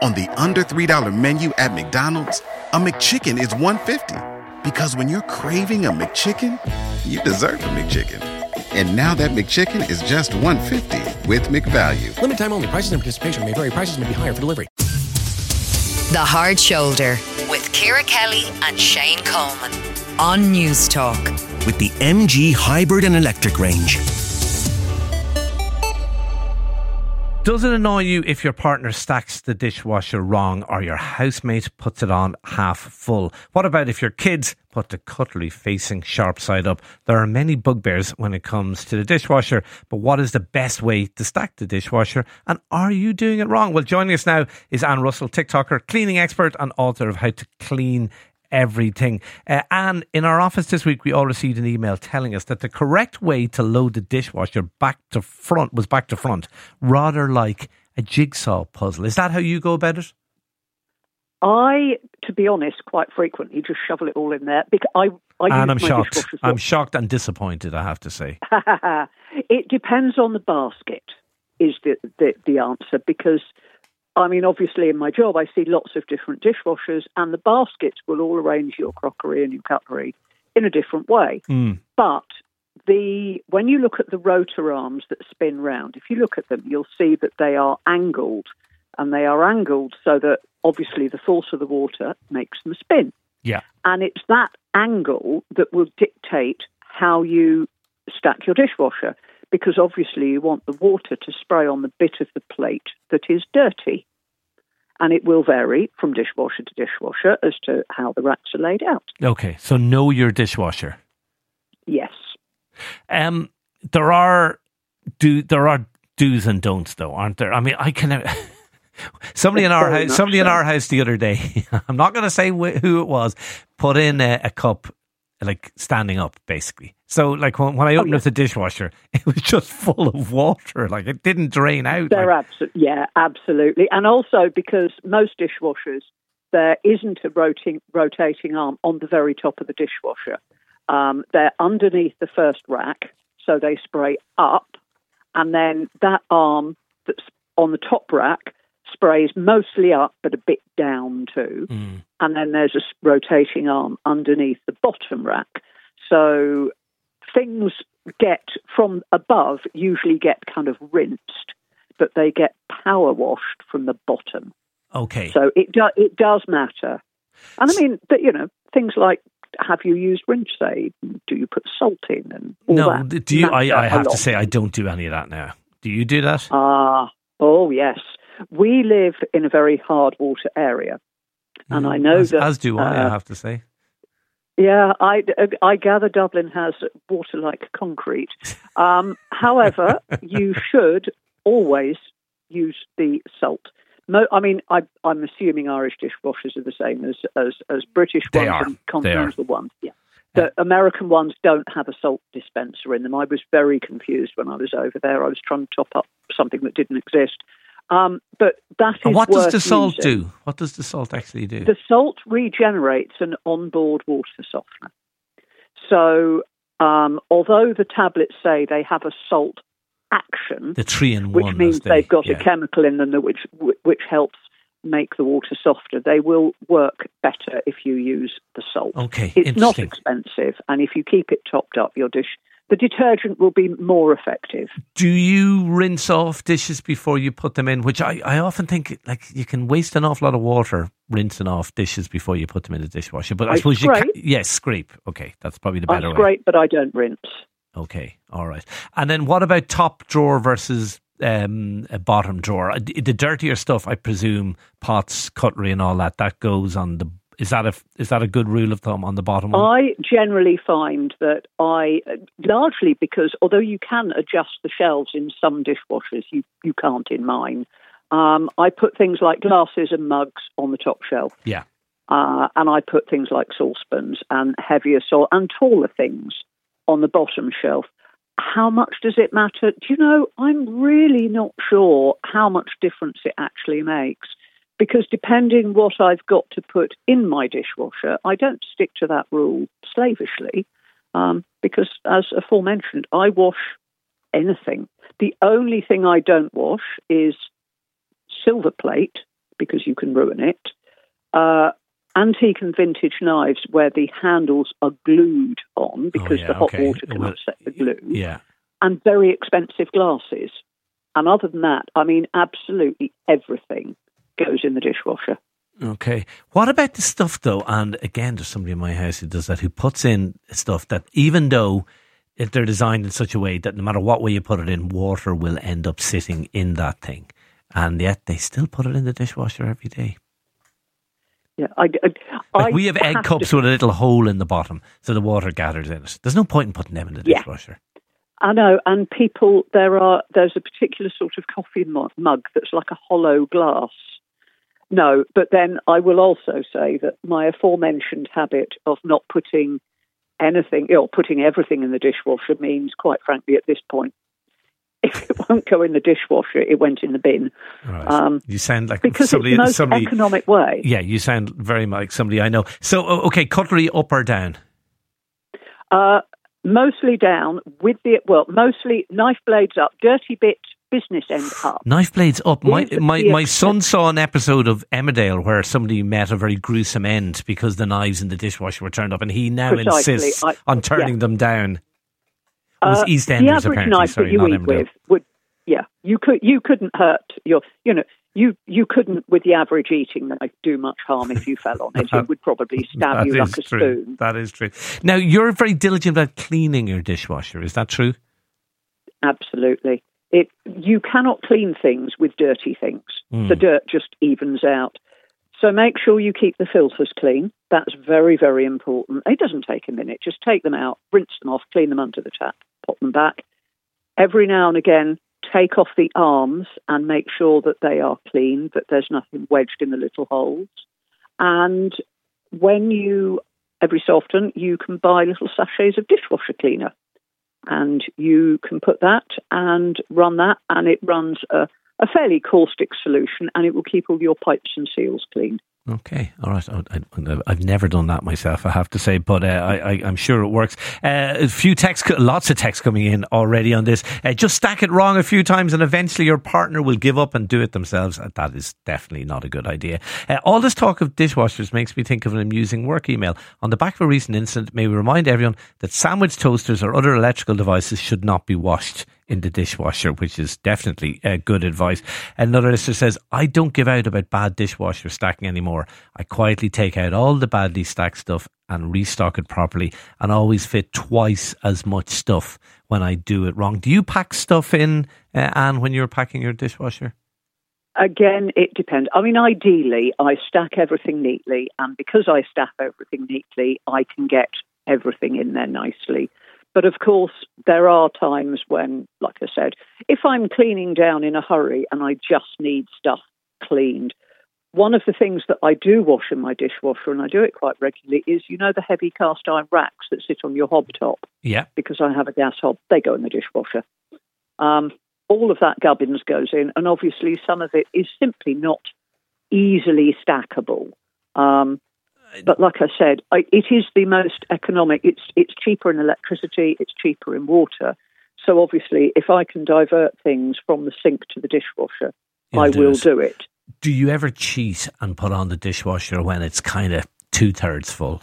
On the under $3 menu at McDonald's, a McChicken is $1.50. Because when you're craving a McChicken, you deserve a McChicken. And now that McChicken is just $1.50 with McValue. Limited time only. Prices and participation may vary. Prices may be higher for delivery. The Hard Shoulder with Ciara Kelly and Shane Coleman on News Talk. With the MG hybrid and electric range. Does it annoy you if your partner stacks the dishwasher wrong or your housemate puts it on half full? What about if your kids put the cutlery facing sharp side up? There are many bugbears when it comes to the dishwasher, but what is the best way to stack the dishwasher, and are you doing it wrong? Well, joining us now is Anne Russell, TikToker, cleaning expert and author of How to Clean Everything. Anne, in our office this week, we all received an email telling us that the correct way to load the dishwasher back to front, rather like a jigsaw puzzle. Is that how you go about it? I, to be honest, quite frequently just shovel it all in there. Because I'm shocked. I'm shocked and disappointed, I have to say. It depends on the basket, is the answer, because I mean, obviously in my job, I see lots of different dishwashers, and the baskets will all arrange your crockery and your cutlery in a different way. But when you look at the rotor arms that spin round, if you look at them, you'll see that they are angled, and they are angled so that obviously the force of the water makes them spin. Yeah. And it's that angle that will dictate how you stack your dishwasher, because obviously you want the water to spray on the bit of the plate that is dirty. And it will vary from dishwasher to dishwasher as to how the racks are laid out. Okay, so know your dishwasher. Yes. There are do's and don'ts, though, aren't there? I mean, somebody in our house the other day, I'm not going to say who it was, put in a cup like standing up, basically. So like when I opened up the dishwasher, it was just full of water. Like it didn't drain out. Absolutely. And also because most dishwashers, there isn't a rotating arm on the very top of the dishwasher. They're underneath the first rack, so they spray up, and then that arm that's on the top rack sprays mostly up but a bit down too. And then there's a rotating arm underneath the bottom rack. So things from above usually get kind of rinsed, but they get power washed from the bottom. Okay. So it does matter. And I mean, things like, have you used rinse aid? Do you put salt in and all that? No, do you? I have to say I don't do any of that now. Do you do that? Oh yes. We live in a very hard water area, and I know that... As do I have to say. Yeah, I gather Dublin has water like concrete. However, you should always use the salt. I mean, I'm assuming Irish dishwashers are the same as British they ones are. and continental ones. Yeah. The American ones don't have a salt dispenser in them. I was very confused when I was over there. I was trying to top up something that didn't exist. But that is and what does the worth salt using. do? What does the salt actually do? The salt regenerates an onboard water softener. So, although the tablets say they have a salt action, the 3-in-1, which means they've got a chemical in them which helps make the water softer, they will work better if you use the salt. Okay, it's not expensive, and if you keep it topped up, the detergent will be more effective. Do you rinse off dishes before you put them in? Which I often think, like, you can waste an awful lot of water rinsing off dishes before you put them in the dishwasher. But I suppose scrape. Scrape. Okay, that's probably the better way. I scrape, but I don't rinse. Okay, all right. And then what about top drawer versus a bottom drawer? The dirtier stuff, I presume, pots, cutlery and all that goes on the... Is that a good rule of thumb on the bottom one? I generally find that largely because although you can adjust the shelves in some dishwashers, you can't in mine. I put things like glasses and mugs on the top shelf. Yeah. And I put things like saucepans and heavier salt and taller things on the bottom shelf. How much does it matter? Do you know, I'm really not sure how much difference it actually makes. Because depending what I've got to put in my dishwasher, I don't stick to that rule slavishly. Because, as aforementioned, I wash anything. The only thing I don't wash is silver plate, because you can ruin it. Antique and vintage knives where the handles are glued on because the hot water can upset the glue. Yeah. And very expensive glasses. And other than that, I mean, absolutely everything goes in the dishwasher. Okay. What about the stuff, though? And again, there's somebody in my house who does that, who puts in stuff that even though if they're designed in such a way that no matter what way you put it in, water will end up sitting in that thing. And yet they still put it in the dishwasher every day. Yeah, we have egg cups with a little hole in the bottom so the water gathers in it. There's no point in putting them in the dishwasher. I know, and people, there's a particular sort of coffee mug that's like a hollow glass. No, but then I will also say that my aforementioned habit of not putting anything, or putting everything in the dishwasher means, quite frankly, at this point, if it won't go in the dishwasher, it went in the bin. Right. You sound like because somebody, it's the most economic way. Yeah, you sound very much like somebody I know. So, okay, cutlery up or down? Mostly down, mostly knife blades up, dirty bit, business end up. Knife blades up. My son saw an episode of Emmerdale where somebody met a very gruesome end because the knives in the dishwasher were turned up, and he now insists on turning them down. It was EastEnders, the average apparently. Knife Sorry, that you not eat Emmerdale. with you couldn't hurt you couldn't with the average eating knife do much harm if you fell on it. It would probably stab you like a spoon. That is true. Now, you're very diligent about cleaning your dishwasher. Is that true? Absolutely. You cannot clean things with dirty things. The dirt just evens out. So make sure you keep the filters clean. That's very, very important. It doesn't take a minute. Just take them out, rinse them off, clean them under the tap, pop them back. Every now and again, take off the arms and make sure that they are clean, that there's nothing wedged in the little holes. And every so often, you can buy little sachets of dishwasher cleaner. And you can put that and run that, and it runs a fairly caustic solution, and it will keep all your pipes and seals clean. Okay, all right. I've never done that myself, I have to say, but I'm sure it works. Lots of texts coming in already on this. Just stack it wrong a few times and eventually your partner will give up and do it themselves. That is definitely not a good idea. All this talk of dishwashers makes me think of an amusing work email. On the back of a recent incident, may we remind everyone that sandwich toasters or other electrical devices should not be washed in the dishwasher, which is definitely good advice. Another listener says, I don't give out about bad dishwasher stacking anymore. I quietly take out all the badly stacked stuff and restock it properly, and always fit twice as much stuff when I do it wrong. Do you pack stuff in, Anne, when you're packing your dishwasher? Again, it depends. I mean, ideally, I stack everything neatly, and because I stack everything neatly, I can get everything in there nicely. But of course, there are times when, like I said, if I'm cleaning down in a hurry and I just need stuff cleaned, one of the things that I do wash in my dishwasher, and I do it quite regularly, is, the heavy cast iron racks that sit on your hob top. Yeah. Because I have a gas hob, they go in the dishwasher. All of that gubbins goes in, and obviously some of it is simply not easily stackable. But like I said, it is the most economic. It's cheaper in electricity. It's cheaper in water. So obviously, if I can divert things from the sink to the dishwasher, I will do it. Do you ever cheat and put on the dishwasher when it's kind of 2/3 full?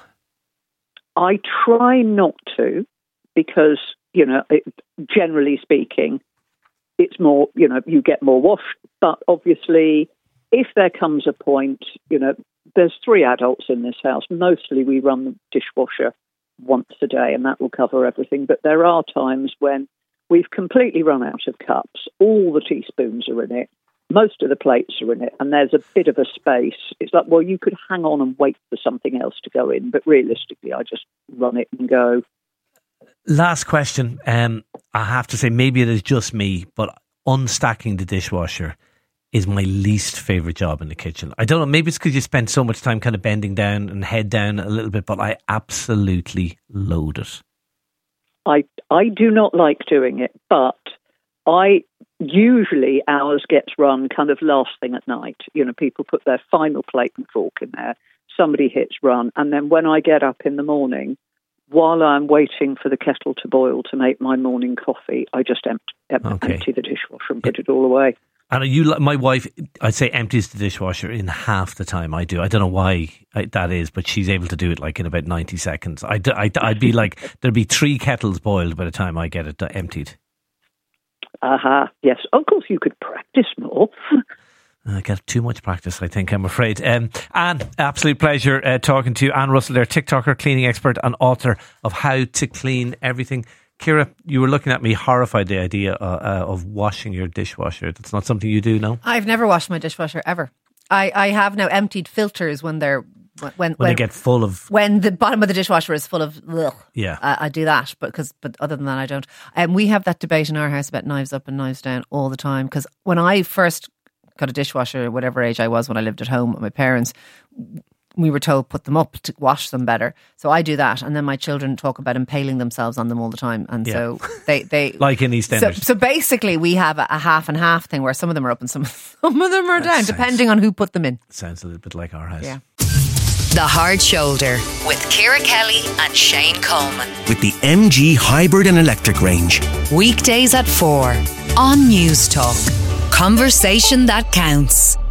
I try not to, because, generally speaking, it's more, you get more wash. But obviously, if there comes a point, there's 3 adults in this house. Mostly we run the dishwasher once a day, and that will cover everything. But there are times when we've completely run out of cups. All the teaspoons are in it. Most of the plates are in it, and there's a bit of a space. It's like, well, you could hang on and wait for something else to go in. But realistically, I just run it and go. Last question. I have to say, maybe it is just me, but unstacking the dishwasher is my least favourite job in the kitchen. I don't know, maybe it's because you spend so much time kind of bending down and head down a little bit, but I absolutely loathe it. I do not like doing it, but usually ours gets run kind of last thing at night. People put their final plate and fork in there, somebody hits run, and then when I get up in the morning, while I'm waiting for the kettle to boil to make my morning coffee, I just empty the dishwasher and put it all away. And my wife, I'd say, empties the dishwasher in half the time I do. I don't know why that is, but she's able to do it like in about 90 seconds. I'd be like, there'd be 3 kettles boiled by the time I get it emptied. Yes. Of course, you could practice more. I get too much practice, I think, I'm afraid. Anne, absolute pleasure talking to you. Anne Russell there, TikToker, cleaning expert and author of How to Clean Everything. Ciara, you were looking at me horrified the idea of washing your dishwasher. That's not something you do, no? I've never washed my dishwasher ever. I have now emptied filters when they get full of... When the bottom of the dishwasher is full of... Ugh, yeah. I do that, but other than that, I don't. We have that debate in our house about knives up and knives down all the time, because when I first got a dishwasher, whatever age I was when I lived at home with my parents, we were told put them up to wash them better. So I do that, and then my children talk about impaling themselves on them all the time, and so they like in EastEnders. So basically, we have a half and half thing where some of them are up and some of them are down, depending on who put them in. Sounds a little bit like our house. Yeah. The Hard Shoulder with Ciara Kelly and Shane Coleman. With the MG Hybrid and Electric range. Weekdays at 4 on News Talk. Conversation that counts.